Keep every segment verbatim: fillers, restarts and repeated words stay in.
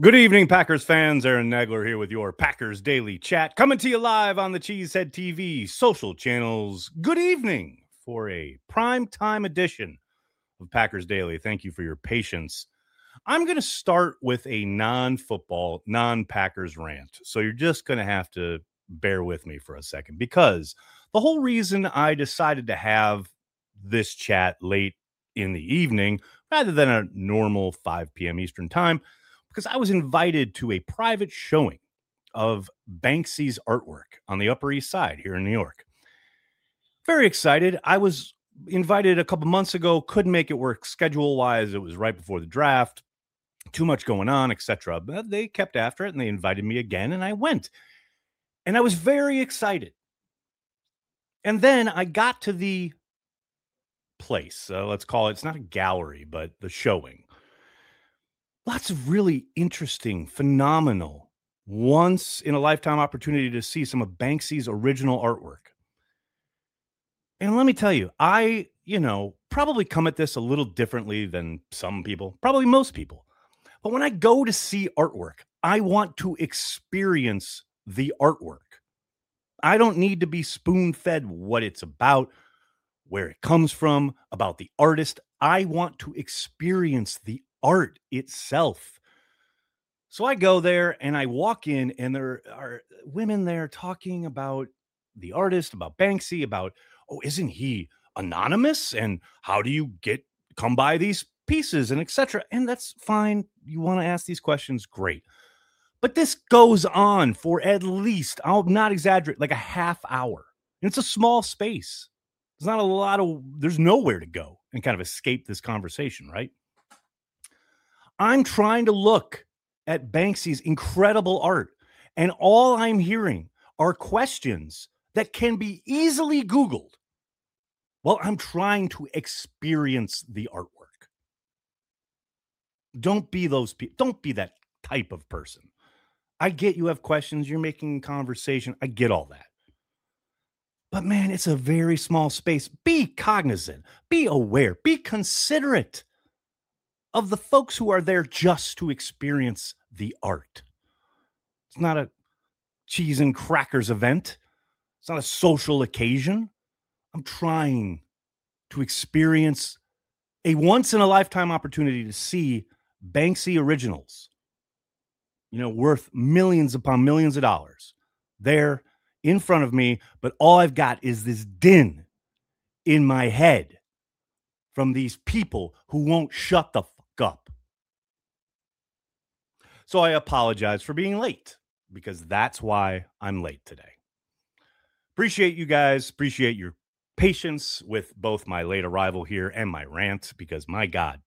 Good evening, Packers fans. Aaron Nagler here with your Packers Daily Chat, coming to you live on the Cheesehead T V social channels. Good evening for a prime time edition of Packers Daily. Thank you for your patience. I'm going to start with a non-football, non-Packers rant, so you're just going to have to bear with me for a second, because the whole reason I decided to have this chat late in the evening rather than a normal five p.m. Eastern time, because I was invited to a private showing of Banksy's artwork on the Upper East Side here in New York. Very excited. I was invited a couple months ago, couldn't make it work schedule-wise. It was right before the draft, too much going on, et cetera. But they kept after it, and they invited me again, and I went. And I was very excited. And then I got to the place. So let's call it, it's not a gallery, but the showing. Lots of really interesting, phenomenal, once-in-a-lifetime opportunity to see some of Banksy's original artwork. And let me tell you, I, you know, probably come at this a little differently than some people, probably most people. But when I go to see artwork, I want to experience the artwork. I don't need to be spoon-fed what it's about, where it comes from, about the artist. I want to experience the art itself. So I go there and I walk in, and there are women there talking about the artist, about Banksy, about, oh, isn't he anonymous? And how do you get come by these pieces and et cetera? And that's fine. You want to ask these questions, great. But this goes on for at least, I'll not exaggerate, like a half hour. And it's a small space. There's not a lot of, there's nowhere to go and kind of escape this conversation, right? I'm trying to look at Banksy's incredible art, and all I'm hearing are questions that can be easily Googled. Well, I'm trying to experience the artwork. Don't be those people. Don't be that type of person. I get you have questions. You're making conversation. I get all that. But man, it's a very small space. Be cognizant. Be aware. Be considerate of the folks who are there just to experience the art. It's not a cheese and crackers event. It's not a social occasion. I'm trying to experience a once-in-a-lifetime opportunity to see Banksy originals, you know, worth millions upon millions of dollars there in front of me. But all I've got is this din in my head from these people who won't shut the up. So I apologize for being late, because that's why I'm late today. Appreciate you guys. Appreciate your patience with both my late arrival here and my rant, because my God.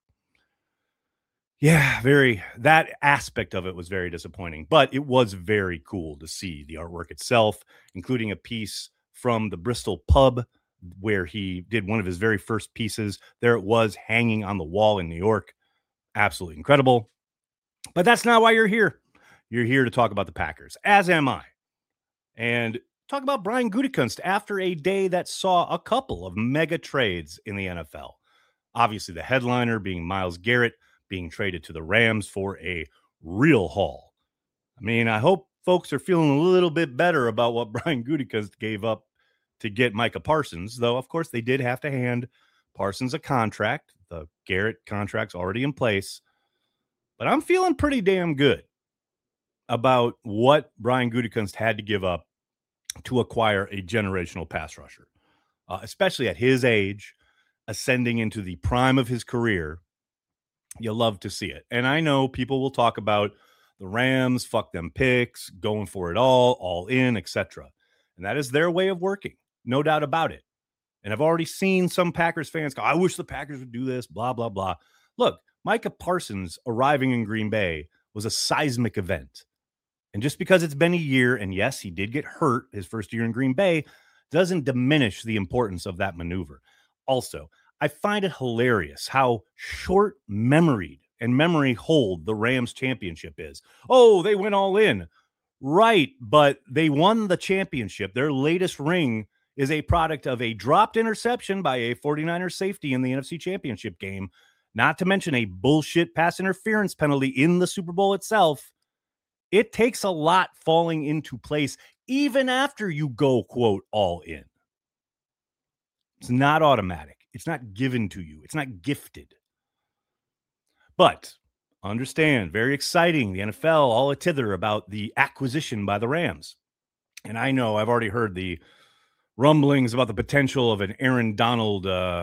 Yeah, very, that aspect of it was very disappointing, but it was very cool to see the artwork itself, including a piece from the Bristol pub where he did one of his very first pieces. There it was, hanging on the wall in New York. Absolutely incredible. But that's not why you're here. You're here to talk about the Packers, as am I. And talk about Brian Gutekunst after a day that saw a couple of mega trades in the N F L. Obviously, the headliner being Myles Garrett being traded to the Rams for a real haul. I mean, I hope folks are feeling a little bit better about what Brian Gutekunst gave up to get Micah Parsons, though, of course, they did have to hand Parsons a contract. The Garrett contract's already in place. But I'm feeling pretty damn good about what Brian Gutekunst had to give up to acquire a generational pass rusher, uh, especially at his age, ascending into the prime of his career. You love to see it. And I know people will talk about the Rams, fuck them picks, going for it all, all in, et cetera. And that is their way of working, no doubt about it. And I've already seen some Packers fans go, I wish the Packers would do this, blah, blah, blah. Look, Micah Parsons arriving in Green Bay was a seismic event. And just because it's been a year, and yes, he did get hurt his first year in Green Bay, doesn't diminish the importance of that maneuver. Also, I find it hilarious how short-memoried and memory hold the Rams championship is. Oh, they went all in. Right, but they won the championship. Their latest ring is a product of a dropped interception by a 49ers safety in the N F C Championship game not to mention a bullshit pass interference penalty in the Super Bowl itself. It takes a lot falling into place even after you go, quote, all in. It's not automatic. It's not given to you. It's not gifted. But understand, very exciting. The N F L, all a tither about the acquisition by the Rams. And I know I've already heard the rumblings about the potential of an Aaron Donald uh,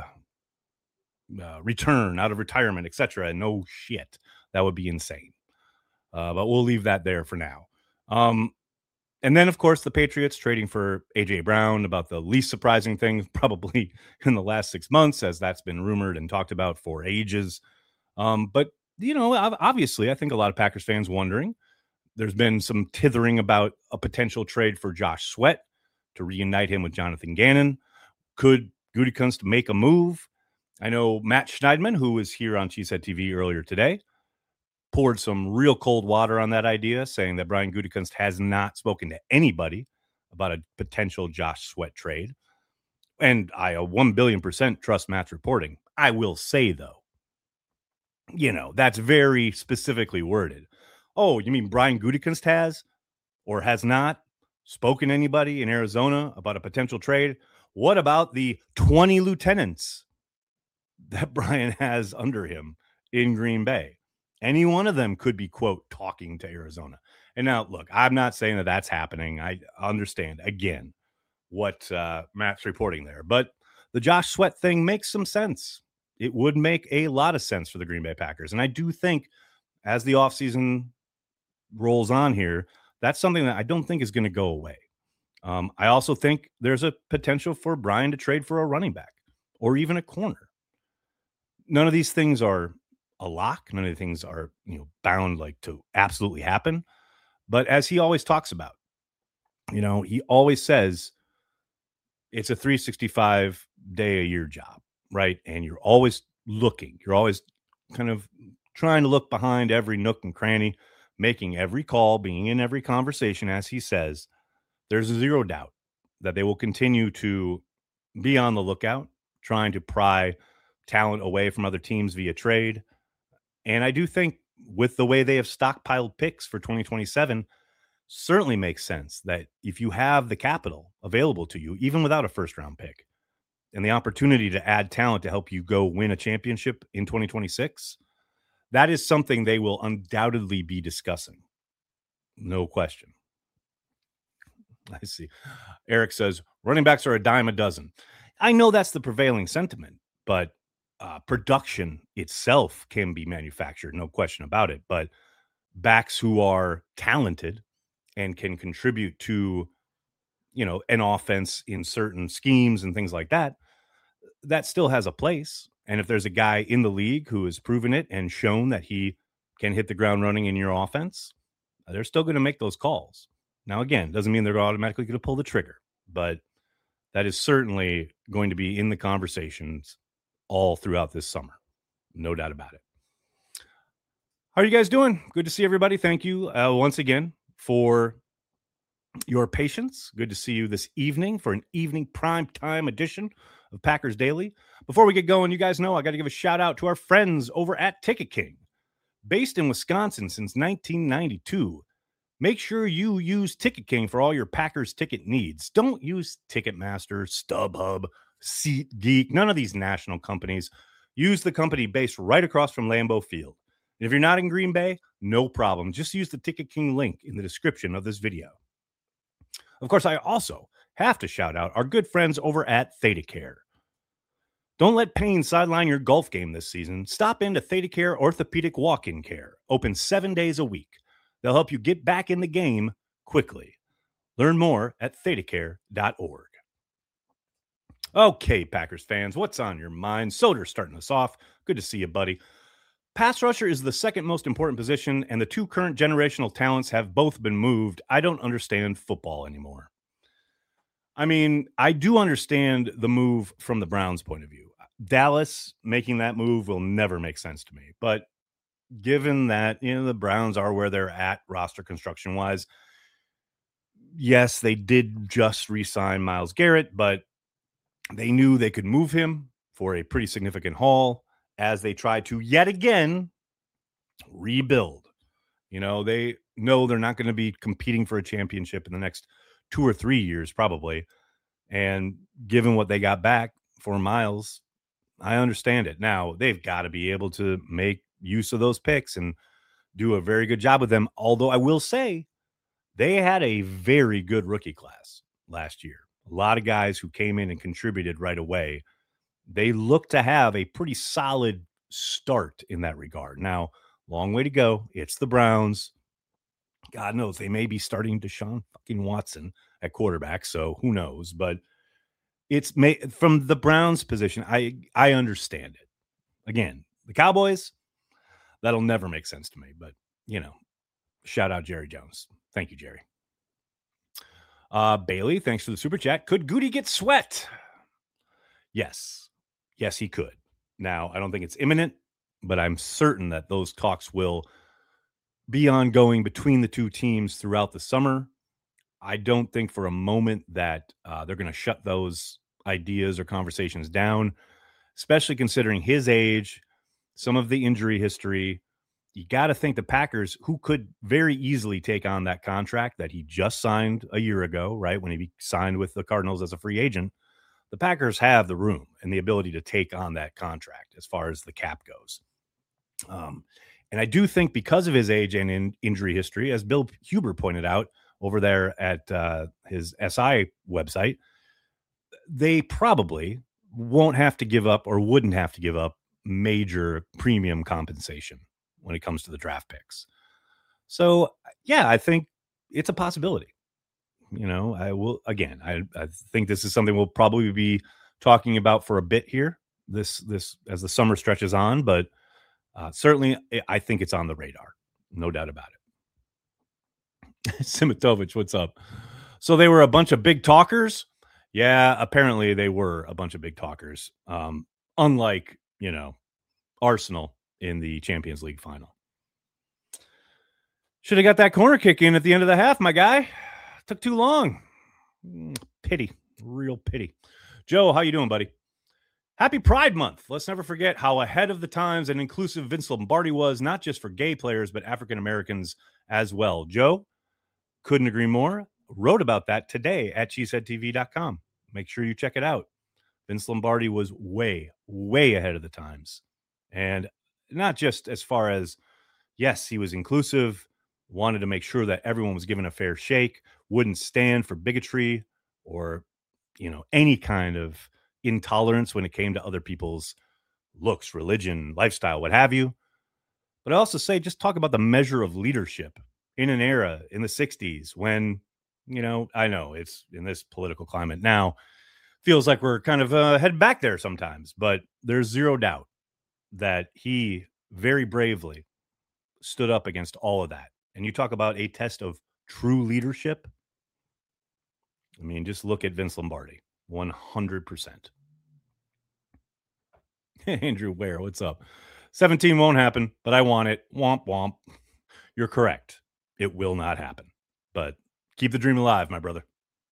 uh, return out of retirement, et cetera. No shit. That would be insane. Uh, but we'll leave that there for now. Um, and then, of course, the Patriots trading for A J Brown, about the least surprising thing probably in the last six months, as that's been rumored and talked about for ages. Um, but, you know, obviously, I think a lot of Packers fans wondering. There's been some tithering about a potential trade for Josh Sweat to reunite him with Jonathan Gannon. Could Gutekunst make a move? I know Matt Schneidman, who was here on Cheesehead T V earlier today, poured some real cold water on that idea, saying that Brian Gutekunst has not spoken to anybody about a potential Josh Sweat trade. And I a one billion percent trust Matt's reporting. I will say, though, you know, that's very specifically worded. Oh, you mean Brian Gutekunst has or has not spoken to anybody in Arizona about a potential trade? What about the twenty lieutenants that Brian has under him in Green Bay? Any one of them could be, quote, talking to Arizona. And now, look, I'm not saying that that's happening. I understand, again, what uh, Matt's reporting there. But the Josh Sweat thing makes some sense. It would make a lot of sense for the Green Bay Packers. And I do think as the offseason rolls on here, that's something that I don't think is going to go away. Um, I also think there's a potential for Brian to trade for a running back or even a corner. None of these things are a lock. None of the things are, you know, bound like to absolutely happen. But as he always talks about, you know, he always says it's a three sixty-five day a year job, right? And you're always looking, you're always kind of trying to look behind every nook and cranny, making every call, being in every conversation. As he says, there's zero doubt that they will continue to be on the lookout, trying to pry talent away from other teams via trade. And I do think with the way they have stockpiled picks for twenty twenty-seven, certainly makes sense that if you have the capital available to you, even without a first round pick, and the opportunity to add talent to help you go win a championship in twenty twenty-six, that is something they will undoubtedly be discussing. No question. I see. Eric says, running backs are a dime a dozen. I know that's the prevailing sentiment, but uh, production itself can be manufactured, no question about it. But backs who are talented and can contribute to, you know, an offense in certain schemes and things like that, that still has a place. And if there's a guy in the league who has proven it and shown that he can hit the ground running in your offense, they're still going to make those calls. Now, again, doesn't mean they're automatically going to pull the trigger, but that is certainly going to be in the conversations all throughout this summer. No doubt about it. How are you guys doing? Good to see everybody. Thank you uh, once again for your patience. Good to see you this evening for an evening prime time edition of Packers Daily. Before we get going, you guys know I got to give a shout out to our friends over at Ticket King. Based in Wisconsin since nineteen ninety-two, make sure you use Ticket King for all your Packers ticket needs. Don't use Ticketmaster, StubHub, SeatGeek, none of these national companies. Use the company based right across from Lambeau Field. And if you're not in Green Bay, no problem. Just use the Ticket King link in the description of this video. Of course, I also have to shout out our good friends over at ThedaCare. Don't let pain sideline your golf game this season. Stop into ThedaCare Orthopedic Walk-In Care, open seven days a week. They'll help you get back in the game quickly. Learn more at thedacare dot org. Okay, Packers fans, what's on your mind? Soder starting us off. Good to see you, buddy. Pass rusher is the second most important position, and the two current generational talents have both been moved. I don't understand football anymore. I mean, I do understand the move from the Browns' point of view. Dallas making that move will never make sense to me. But given that, you know, the Browns are where they're at roster construction wise, yes, they did just re-sign Myles Garrett, but they knew they could move him for a pretty significant haul. as they try to yet again rebuild. You know, they know they're not going to be competing for a championship in the next two or three years, probably. And given what they got back for Miles, I understand it. Now, they've got to be able to make use of those picks and do a very good job with them. Although I will say they had a very good rookie class last year. A lot of guys who came in and contributed right away. They look to have a pretty solid start in that regard. Now, long way to go. It's the Browns. God knows they may be starting Deshaun fucking Watson at quarterback, so who knows? But it's may, from the Browns' position, I I understand it. Again, the Cowboys, that'll never make sense to me. But, you know, shout out Jerry Jones. Thank you, Jerry. Uh, Bailey, thanks for the super chat. Could Goody get sweat? Yes. Yes, he could. Now, I don't think it's imminent, but I'm certain that those talks will be ongoing between the two teams throughout the summer. I don't think for a moment that uh, they're going to shut those ideas or conversations down, especially considering his age, some of the injury history. You got to think the Packers, who could very easily take on that contract that he just signed a year ago, right, when he signed with the Cardinals as a free agent, the Packers have the room and the ability to take on that contract as far as the cap goes. Um, and I do think because of his age and in injury history, as Bill Huber pointed out over there at uh, his S I website, they probably won't have to give up or wouldn't have to give up major premium compensation when it comes to the draft picks. So, yeah, I think it's a possibility. You know, I will, again, I, I think this is something we'll probably be talking about for a bit here, this, this, as the summer stretches on, but uh, certainly I think it's on the radar. No doubt about it. Simitovich, what's up? So they were a bunch of big talkers. Yeah, apparently they were a bunch of big talkers. Um, unlike, you know, Arsenal in the Champions League final. Should have got that corner kick in at the end of the half, my guy. Took too long. Pity. Real pity. Joe, how you doing, buddy? Happy Pride Month. Let's never forget how ahead of the times and inclusive Vince Lombardi was, not just for gay players, but African Americans as well. Joe, couldn't agree more. Wrote about that today at cheesehead t v dot com. Make sure you check it out. Vince Lombardi was way, way ahead of the times. And not just as far as, yes, he was inclusive, wanted to make sure that everyone was given a fair shake, wouldn't stand for bigotry or, you know, any kind of intolerance when it came to other people's looks, religion, lifestyle, what have you. But I also say, just talk about the measure of leadership in an era in the sixties when, you know, I know it's in this political climate now, feels like we're kind of uh, heading back there sometimes, but there's zero doubt that he very bravely stood up against all of that. And you talk about a test of true leadership. I mean, just look at Vince Lombardi, one hundred percent. Andrew Ware, what's up? seventeen won't happen, but I want it. Womp, womp. You're correct. It will not happen, but keep the dream alive, my brother.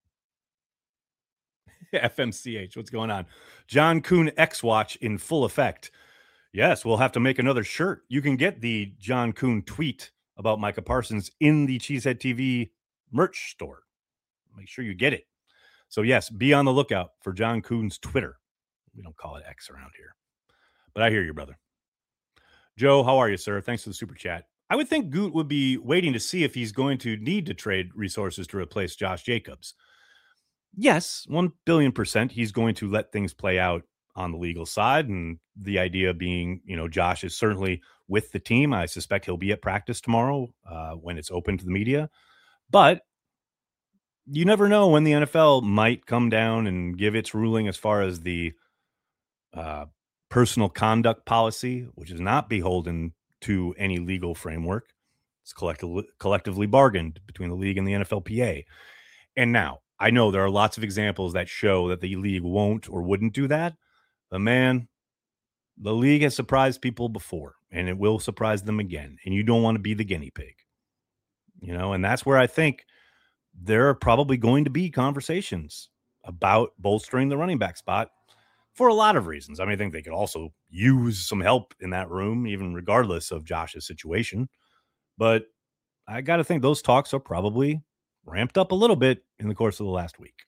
F M C H, what's going on? John Kuhn X Watch in full effect. Yes, we'll have to make another shirt. You can get the John Kuhn tweet about Micah Parsons in the Cheesehead T V merch store. Make sure you get it. So, yes, be on the lookout for John Kuhn's Twitter. We don't call it X around here. But I hear you, brother. Joe, how are you, sir? Thanks for the super chat. I would think Goot would be waiting to see if he's going to need to trade resources to replace Josh Jacobs. Yes, one billion percent he's going to let things play out on the legal side. And the idea being, you know, Josh is certainly with the team. I suspect he'll be at practice tomorrow uh, when it's open to the media. But you never know when the N F L might come down and give its ruling as far as the uh, personal conduct policy, which is not beholden to any legal framework. It's collectively, collectively bargained between the league and the N F L P A. And now, I know there are lots of examples that show that the league won't or wouldn't do that. But man, the league has surprised people before, and it will surprise them again. And you don't want to be the guinea pig. You know, and that's where I think there are probably going to be conversations about bolstering the running back spot for a lot of reasons. I mean, I think they could also use some help in that room, even regardless of Josh's situation. But I got to think those talks are probably ramped up a little bit in the course of the last week.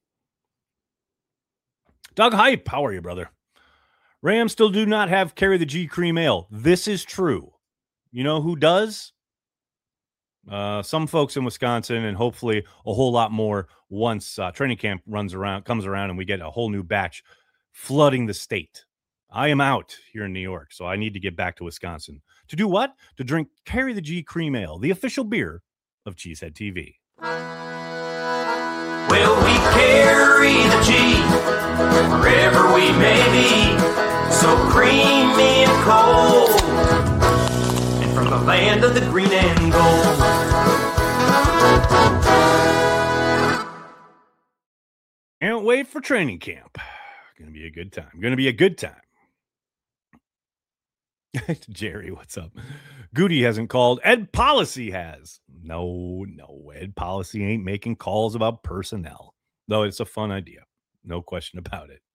Doug Hype, how are you, brother? Rams still do not have carry the G cream ale. This is true. You know who does? Uh, some folks in Wisconsin, and hopefully a whole lot more once uh, training camp runs around, comes around, and we get a whole new batch flooding the state. I am out here in New York, so I need to get back to Wisconsin. To do what? To drink Carry the G Cream Ale, the official beer of Cheesehead T V. Well, we carry the G wherever we may be, so creamy and cold, and from the land of the green and gold. Can't wait for training camp. Gonna be a good time. Gonna be a good time. Jerry, what's up? Goody hasn't called. Ed Policy has. No, no, Ed Policy ain't making calls about personnel. Though it's a fun idea. No question about it.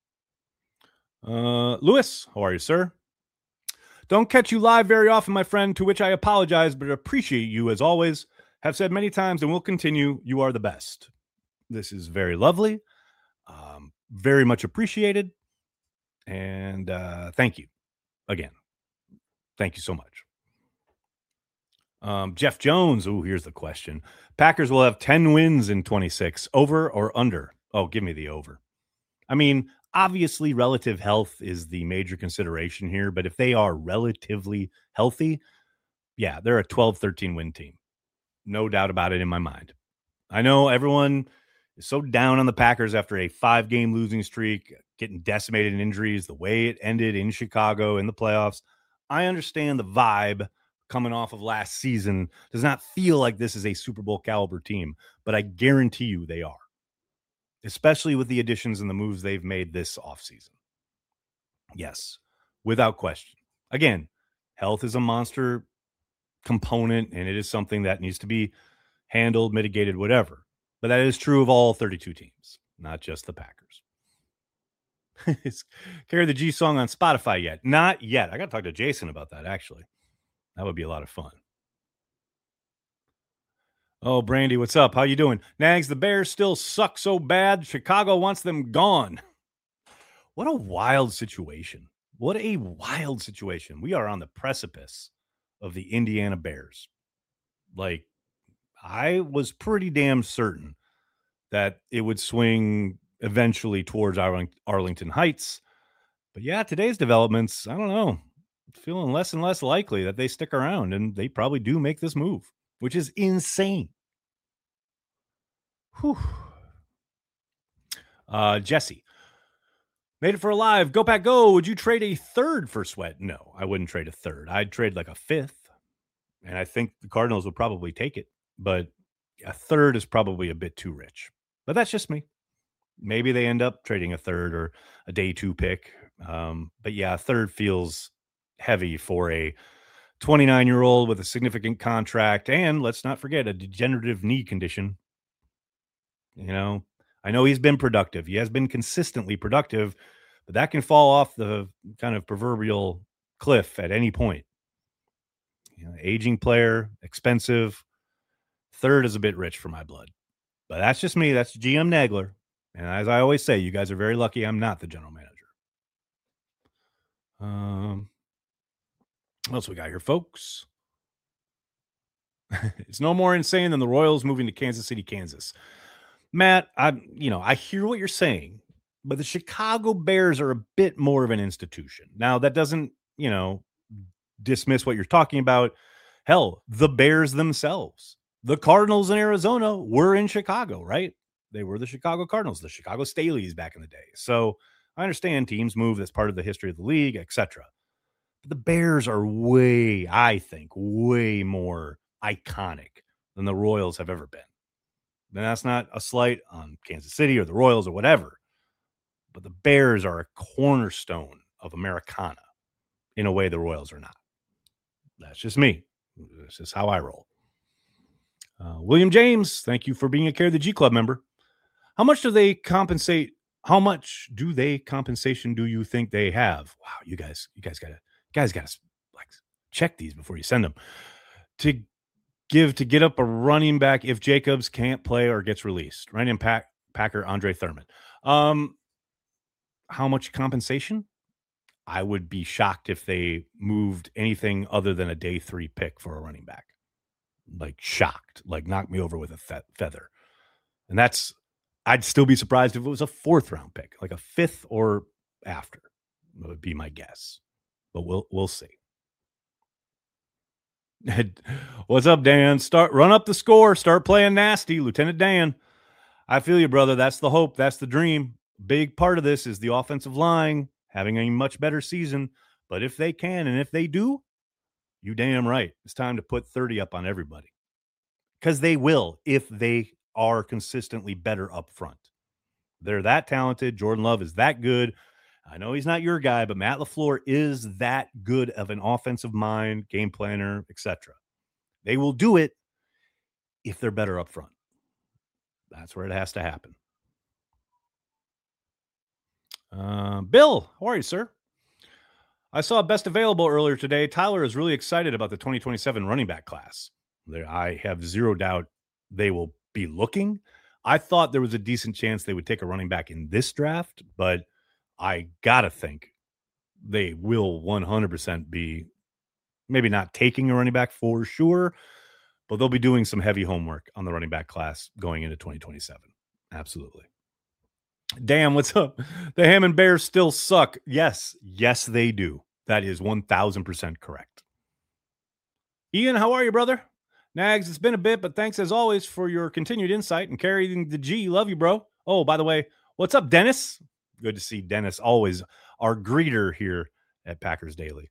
Uh, Lewis, how are you, sir? Don't catch you live very often, my friend, to which I apologize, but appreciate you as always. Have said many times and will continue, you are the best. This is very lovely. Um, very much appreciated. And uh, thank you again. Thank you so much. Um, Jeff Jones. Oh, here's the question. Packers will have ten wins in twenty-six. Over or under? Oh, give me the over. I mean, obviously relative health is the major consideration here, but if they are relatively healthy, yeah, they're a twelve thirteen win team. No doubt about it in my mind. I know everyone is so down on the Packers after a five-game losing streak, getting decimated in injuries, the way it ended in Chicago in the playoffs. I understand the vibe coming off of last season does not feel like this is a Super Bowl caliber team, but I guarantee you they are, especially with the additions and the moves they've made this offseason. Yes, without question. Again, health is a monster component, and it is something that needs to be handled, mitigated, whatever. But that is true of all thirty-two teams, not just the Packers. Carry the G song on Spotify yet? Not yet. I got to talk to Jason about that, actually. That would be a lot of fun. Oh, Brandy, what's up? How you doing? Nags, the Bears still suck so bad. Chicago wants them gone. What a wild situation. What a wild situation. We are on the precipice of the Indiana Bears. Like, I was pretty damn certain that it would swing eventually towards Arlington Heights. But yeah, today's developments, I don't know, feeling less and less likely that they stick around, and they probably do make this move, which is insane. Whew. Uh, Jesse, made it for a live. Go Pack Go. Would you trade a third for Sweat? No, I wouldn't trade a third. I'd trade like a fifth, and I think the Cardinals would probably take it, but a third is probably a bit too rich. But that's just me. Maybe they end up trading a third or a day two pick. Um, but yeah, a third feels heavy for a twenty-nine-year-old with a significant contract. And let's not forget a degenerative knee condition. You know, I know he's been productive. He has been consistently productive, but that can fall off the kind of proverbial cliff at any point. You know, aging player, expensive. Third is a bit rich for my blood. But that's just me. That's G M Nagler. And as I always say, you guys are very lucky I'm not the general manager. Um, what else we got here, folks? It's no more insane than the Royals moving to Kansas City, Kansas. Matt, I you know, I hear what you're saying, but the Chicago Bears are a bit more of an institution. Now, that doesn't, you know, dismiss what you're talking about. Hell, the Bears themselves. The Cardinals in Arizona were in Chicago, right? They were the Chicago Cardinals, the Chicago Staleys back in the day. So I understand teams move. That's part of the history of the league, et cetera. But the Bears are way, I think, way more iconic than the Royals have ever been. And that's not a slight on Kansas City or the Royals or whatever. But the Bears are a cornerstone of Americana in a way the Royals are not. That's just me. This is how I roll. Uh, William James, thank you for being a Care of the G Club member. How much do they compensate How much do they compensation do you think they have? Wow, you guys, you guys gotta, guys gotta like check these before you send them. To give to get up a running back if Jacobs can't play or gets released. Running pack Packer Andre Thurman. Um, how much compensation? I would be shocked if they moved anything other than a day three pick for a running back. Like shocked, like knock me over with a fe- feather. And that's, I'd still be surprised if it was a fourth round pick, like a fifth or after. That would be my guess, but we'll we'll see. What's up, Dan? Start run up the score. Start playing nasty, Lieutenant Dan. I feel you, brother. That's the hope. That's the dream. Big part of this is the offensive line having a much better season. But if they can, and if they do, you damn right. It's time to put thirty up on everybody. Because they will if they are consistently better up front. They're that talented. Jordan Love is that good. I know he's not your guy, but Matt LaFleur is that good of an offensive mind, game planner, et cetera. They will do it if they're better up front. That's where it has to happen. Uh, Bill, how are you, sir? I saw Best Available earlier today. Tyler is really excited about the twenty twenty-seven running back class. I have zero doubt they will be looking. I thought there was a decent chance they would take a running back in this draft, but I got to think they will one hundred percent be maybe not taking a running back for sure, but they'll be doing some heavy homework on the running back class going into twenty twenty-seven. Absolutely. Damn, what's up? The Hammond Bears still suck. Yes, yes, they do. That is one thousand percent correct. Ian, how are you, brother? Nags, it's been a bit, but thanks as always for your continued insight and carrying the G. Love you, bro. Oh, by the way, what's up, Dennis? Good to see Dennis, always our greeter here at Packers Daily.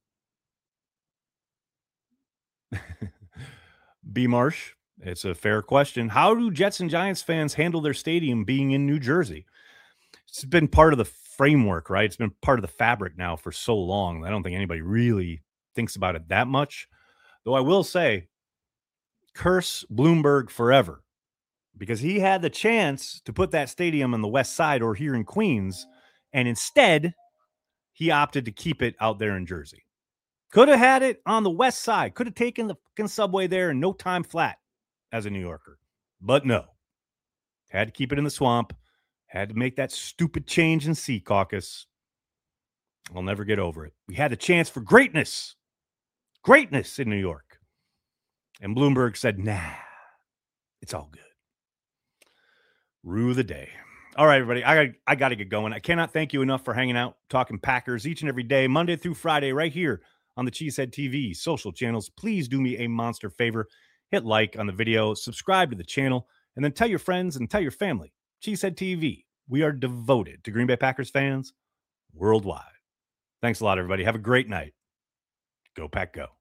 B. Marsh, it's a fair question. How do Jets and Giants fans handle their stadium being in New Jersey? It's been part of the framework, right? It's been part of the fabric now for so long. I don't think anybody really thinks about it that much. Though I will say, curse Bloomberg forever, because he had the chance to put that stadium on the west side or here in Queens, and instead he opted to keep it out there in Jersey. Could have had it on the west side, could have taken the fucking subway there in no time flat as a New Yorker, but no, had to keep it in the swamp, had to make that stupid change in Sea Caucus. I'll never get over it. We had a chance for greatness, greatness in New York. And Bloomberg said, nah, it's all good. Rue the day. All right, everybody, I, I got to get going. I cannot thank you enough for hanging out, talking Packers each and every day, Monday through Friday, right here on the Cheesehead T V social channels. Please do me a monster favor. Hit like on the video, subscribe to the channel, and then tell your friends and tell your family. Cheesehead T V. We are devoted to Green Bay Packers fans worldwide. Thanks a lot, everybody. Have a great night. Go Pack Go.